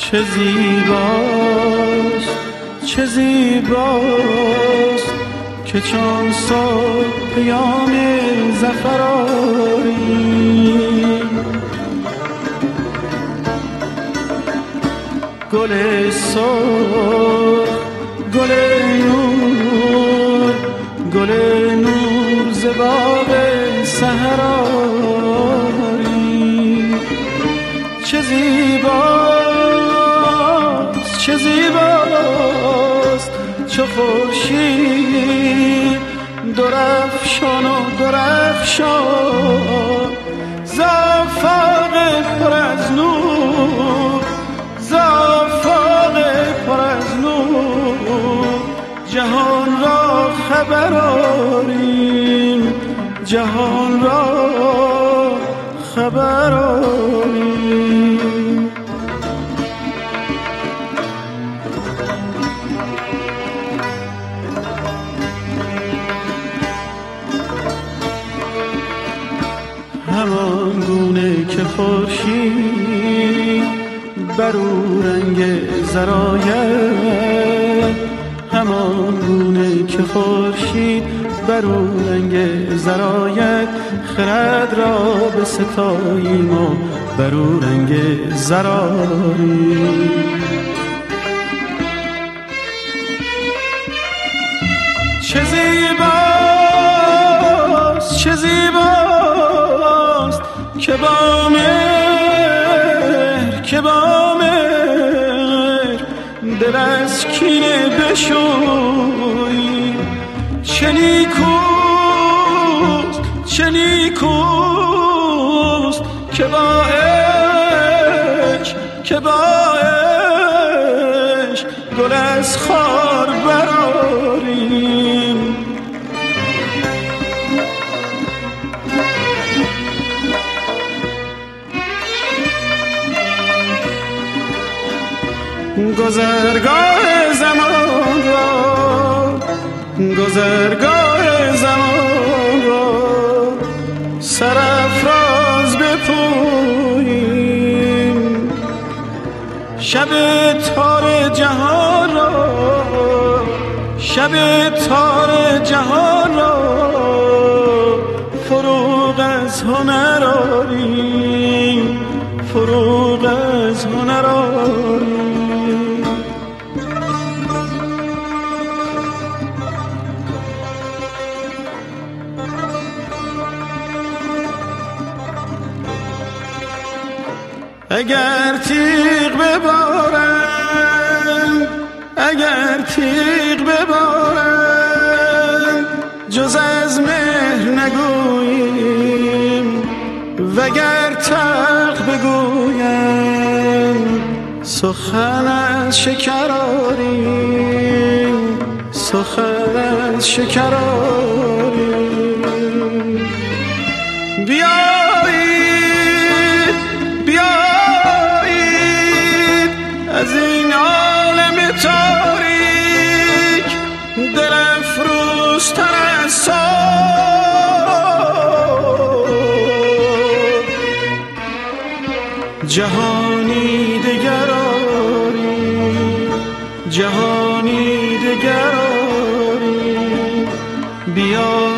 چه زیباست، چه زیباست که چون صبح پیام ظفر آری. گل سرخ، گل نور، گل نور ز باغ سحر آری. چه زیباست، چه زیباست چو خورشید درفشان و درخشان ز آفاق پر از نور، ز آفاق پر از نور جهان را خبر آریم، جهان را خبر آریم. همان گونه که خورشید بر او رنگ زراید، همان گونه که خورشید بر او رنگ زراید، خرد را به ستاییم و بر او رنگ زراریم. چه زیباست، چه زیباست که با مهر، که با مهر دل از کینه بشوی. چه نیکوست، چه نیکوست که با عشق، که با عشق گل از خار براریم. گذرگاه زمان را، گذرگاه زمان را سرافراز بپوییم. شب تار جهان را، شب تار جهان را فروغ از هنر آریم، فروغ از هنر آریم. اگر تیغ ببارند، اگر تیغ ببارند جز از مهر نگوییم، وگر تلخ بگویند سخن از شکر آریم، سخن از شکر آریم. بیایید، بیایید از این عالم تاریک دل افروزتر از صبح جهانی دگر آریم، جهانی دگر آریم. بیا